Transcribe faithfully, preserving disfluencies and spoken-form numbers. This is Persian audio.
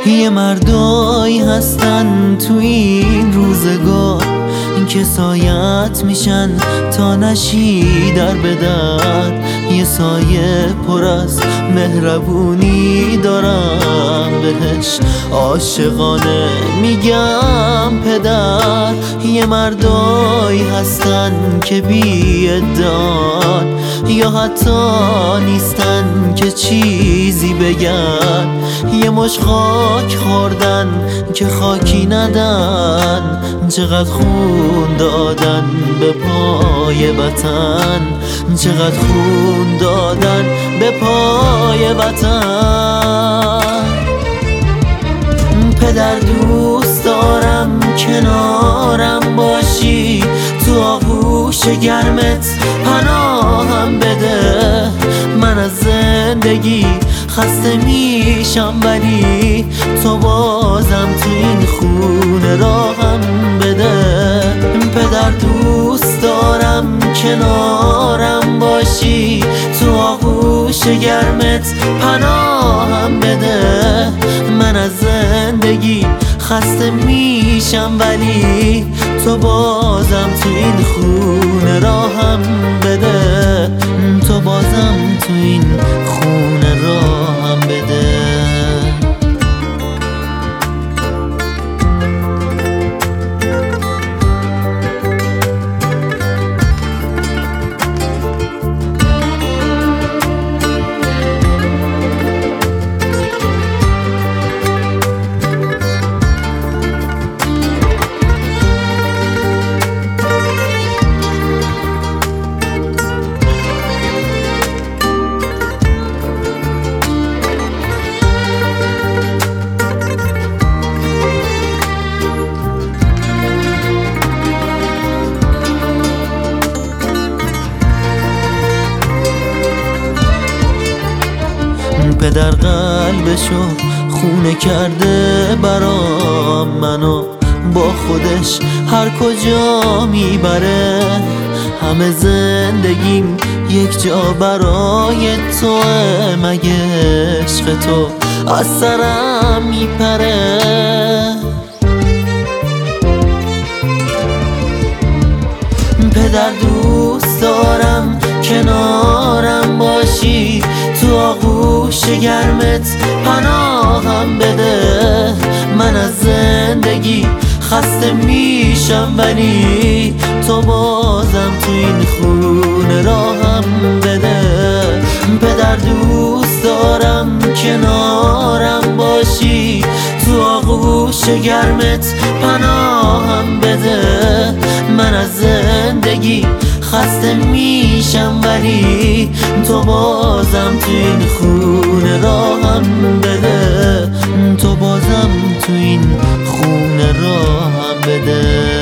یه مردایی هستن تو این روزگار که سایت میشن تا نشی در بدر. یه سایه پر از مهربونی دارم بهش، عاشقانه میگم پدر. یه مردایی هستن که بی ادعان، یا حتی نیستن که چیزی بگن. یه مش خاک خوردن که خاکی ندن، چقدر خون دادن به پای وطن، چقدر خون دادن به پای وطن. پدر دوست دارم کنارم باشی، تو آغوش گرمت پناهم بده. من از زندگی خسته میشم ولی تو بازم تو این خونه راهم بده. پدر دوست دارم کنارم باشی، تو آغوش گرمت پناهم بده. من از زندگی خسته میشم ولی تو بازم تو این خونه راهم بده. تو بازم تو این خونه راهم بده. پدر قلبشو خونه کرده برام، منو با خودش هر کجا میبره. همه زندگیم یک جا برای تو، مگه عشق تو از سرم میپره. پدر دوست دارم کنارم باشی، تو آغوش گرمت پناهم بده. من از زندگی خسته میشم ولی تو بازم تو این خونه راهم بده. پدر دوست دارم کنارم باشی، تو آغوش گرمت پناهم بده. من از زندگی خسته میشم ولی تو بازم تو این خونه راهم بده. تو بازم تو این خونه راهم بده.